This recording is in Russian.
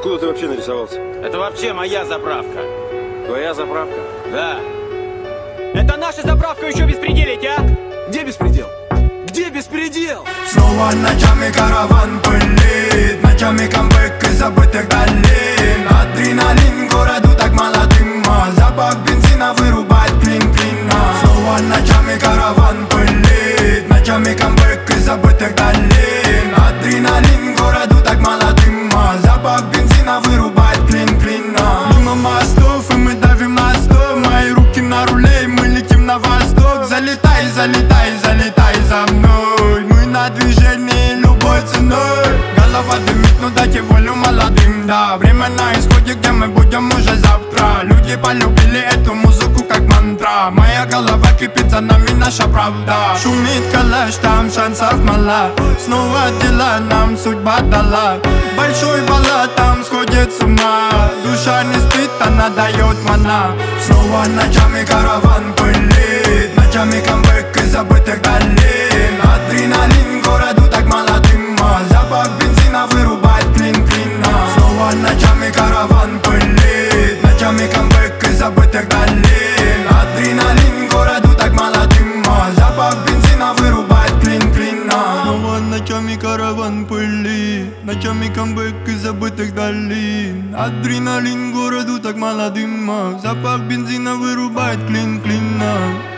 Откуда ты вообще нарисовался? Это вообще моя заправка. Твоя заправка? Да. Это наша заправка, еще беспределить, а? Где беспредел? Где беспредел? Снова ночами караван пылит, ночами камбэк из забытых долин. Адреналин городу так мало дыма, запах бензина вырубает клин-клина. Снова ночами караван пылит, ночами камбэк из забытых долин. Адреналин городу так мало дыма, запах бензина вырубает клин-клина. Мимо мостов и мы давим на стоп, мои руки на руле и мы летим на восток. Залетай, залетай, залетай за мной, мы на движении любой ценой. Голова дымит, ну дайте волю молодым, да. Время на исходе, где мы будем уже завтра. Люди полюбили эту музыку как мантра. Моя голова кипит, за нами наша правда. Шумит калаш, там шансов мало. Снова дела нам судьба дала. Большой баллад там сходит с ума. Душа не спит, она дает мана. Снова ночами караван пылит, ночами камбэк из забытых долин. Адреналин городу так мало дыма, запах бензина вырубает клин-клина. Снова ночами караван пылит, ночами камбэк из забытых долин. Адреналин городу так мало дыма, запах бензина вырубает клин-клина. Снова ночами караван пылит, ночами камбэк из забытых долин. Адреналин городу так мало дыма, запах бензина вырубает клин-клина.